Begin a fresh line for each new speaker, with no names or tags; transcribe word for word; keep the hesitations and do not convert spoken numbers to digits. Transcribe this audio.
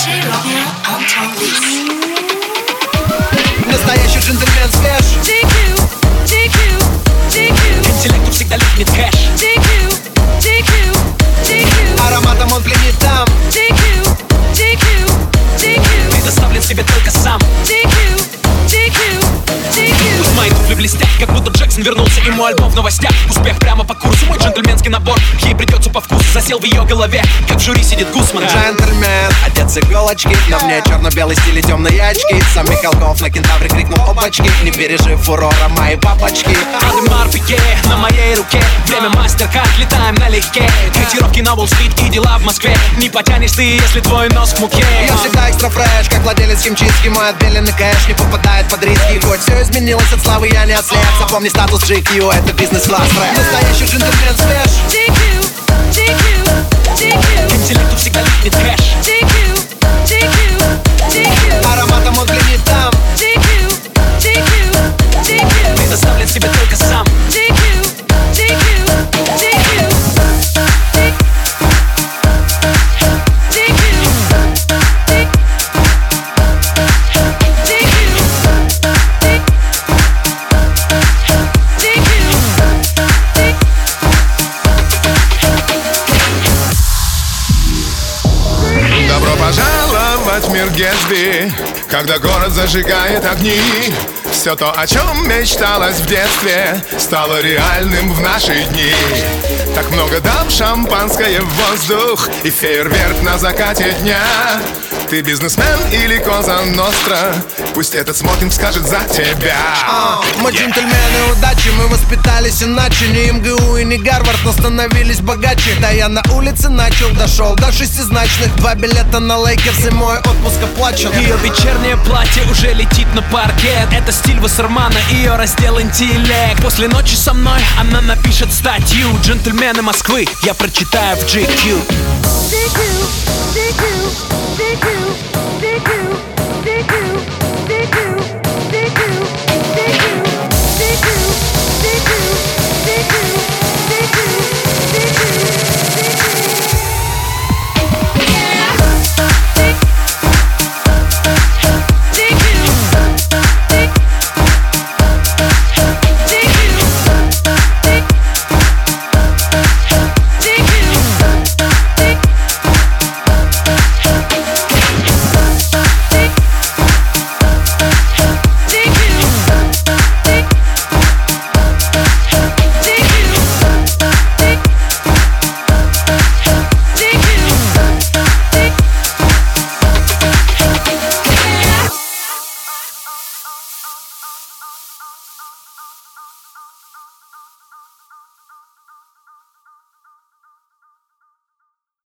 Настоящий джентльмен свеж.
джи кью, джи кью, джи кью.
Интеллекту всегда липнет кэш.
джи кью, джи кью, джи кью.
Ароматом он пленит там.
джи кью, джи кью, джи кью.
Предоставлен себе только сам.
джи кью, джи кью, джи кью.
Пусть мои туфли блестят, как будто Джексон вернулся, и мой альбом в новостях. Успех прямо по курсу, мой джентльменский набор ей придется по вкусу, засел в ее голове, как в жюри сидит Гусман.
Джентльмен, одет с иголочки. На мне черно-белый стиль и темные очки. Сам Михалков на кентавре крикнул опачки, не пережив фурора мои папочки.
Адемар Пике на моей руке. Время мастер-карт, летаем налегке. Котировки на Уолл-стрит и дела в Москве. Не потянешь ты, если твой нос в муке.
Я всегда экстра фреш, как владелец химчистки. Мой отбеленный кэш не попадает под риски. Хоть все изменилось, от славы я не ослеп. Запомни статус джи кью, это бизнес-класс рэп. Настоящий джентльмен свеж.
джи кью, джи кью, джи кью.
Интеллекту всегда липнет кэш.
джи кью, джи кью, джи кью.
Ароматом он пленит там.
джи кью, джи кью, джи кью.
Предоставлен себе только сам.
джи кью, джи кью, джи кью.
Добро пожаловать в мир Гэтсби, когда город зажигает огни. Все то, о чем мечталось в детстве, стало реальным в наши дни. Так много дам, шампанское в воздух и фейерверк на закате дня. Ты бизнесмен или Коза Ностра, пусть этот смокинг скажет за тебя.
А, мы джентльмены удачи, мы воспитались иначе. Не эм гэ у и не Гарвард, но становились богаче. Да я на улице начал, дошел до шестизначных. Два билета на Лейкерс и мой отпуск оплачен.
Ее вечернее платье уже летит на паркет. Это стиль Вассермана, ее раздел интеллект. После ночи со мной она напишет статью. Джентльмены Москвы я прочитаю в джи кью.
джи кью, джи кью, джи